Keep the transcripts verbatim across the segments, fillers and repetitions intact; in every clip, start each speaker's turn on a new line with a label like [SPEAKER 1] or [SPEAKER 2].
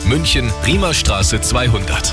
[SPEAKER 1] München, Riemerstraße zweihundert.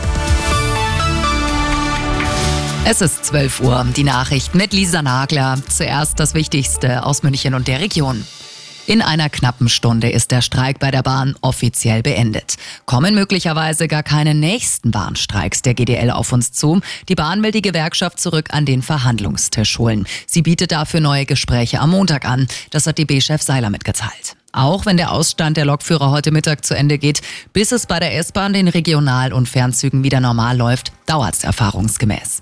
[SPEAKER 2] Es ist zwölf Uhr, die Nachrichten mit Lisa Nagler. Zuerst das Wichtigste aus München und der Region. In einer knappen Stunde ist der Streik bei der Bahn offiziell beendet. Kommen möglicherweise gar keine nächsten Bahnstreiks der G D L auf uns zu. Die Bahn will die Gewerkschaft zurück an den Verhandlungstisch holen. Sie bietet dafür neue Gespräche am Montag an. Das hat D B-Chef Seiler mitgeteilt. Auch wenn der Ausstand der Lokführer heute Mittag zu Ende geht, bis es bei der S-Bahn, den Regional- und Fernzügen wieder normal läuft, dauert es erfahrungsgemäß.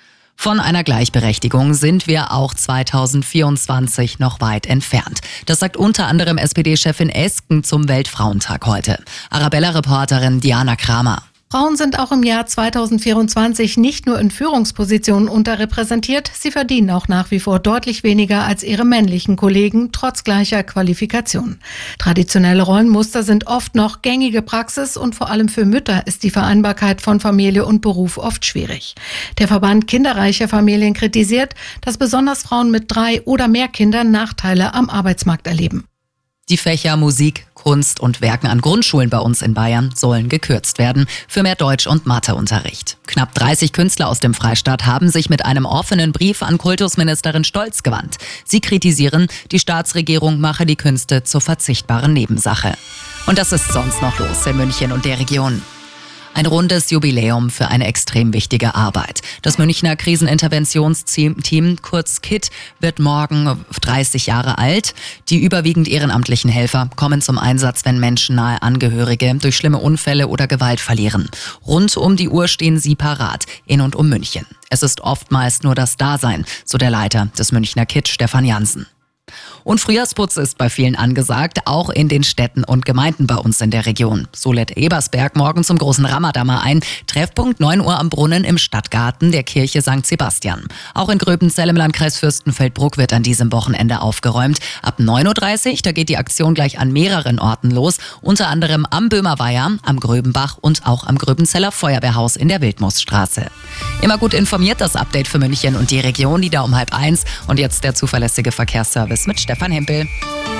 [SPEAKER 2] Von einer Gleichberechtigung sind wir auch zweitausendvierundzwanzig noch weit entfernt. Das sagt unter anderem S P D-Chefin Esken zum Weltfrauentag heute. Arabella-Reporterin Diana Kramer.
[SPEAKER 3] Frauen sind auch im Jahr zweitausendvierundzwanzig nicht nur in Führungspositionen unterrepräsentiert, sie verdienen auch nach wie vor deutlich weniger als ihre männlichen Kollegen, trotz gleicher Qualifikation. Traditionelle Rollenmuster sind oft noch gängige Praxis und vor allem für Mütter ist die Vereinbarkeit von Familie und Beruf oft schwierig. Der Verband kinderreicher Familien kritisiert, dass besonders Frauen mit drei oder mehr Kindern Nachteile am Arbeitsmarkt erleben.
[SPEAKER 2] Die Fächer Musik, Kunst und Werken an Grundschulen bei uns in Bayern sollen gekürzt werden für mehr Deutsch- und Matheunterricht. Knapp dreißig Künstler aus dem Freistaat haben sich mit einem offenen Brief an Kultusministerin Stolz gewandt. Sie kritisieren, die Staatsregierung mache die Künste zur verzichtbaren Nebensache. Und das ist sonst noch los in München und der Region. Ein rundes Jubiläum für eine extrem wichtige Arbeit. Das Münchner Kriseninterventionsteam, kurz K I T, wird morgen dreißig Jahre alt. Die überwiegend ehrenamtlichen Helfer kommen zum Einsatz, wenn menschennahe Angehörige durch schlimme Unfälle oder Gewalt verlieren. Rund um die Uhr stehen sie parat, in und um München. Es ist oftmals nur das Dasein, so der Leiter des Münchner K I T, Stefan Jansen. Und Frühjahrsputz ist bei vielen angesagt, auch in den Städten und Gemeinden bei uns in der Region. So lädt Ebersberg morgen zum großen Ramadama ein. Treffpunkt neun Uhr am Brunnen im Stadtgarten der Kirche Sankt Sebastian. Auch in Gröbenzell im Landkreis Fürstenfeldbruck wird an diesem Wochenende aufgeräumt. Ab neun Uhr dreißig, da geht die Aktion gleich an mehreren Orten los. Unter anderem am Böhmerweiher, am Gröbenbach und auch am Gröbenzeller Feuerwehrhaus in der Wildmoosstraße. Immer gut informiert, das Update für München und die Region, die da um halb eins. Und jetzt der zuverlässige Verkehrsservice mit Stefan Hempel.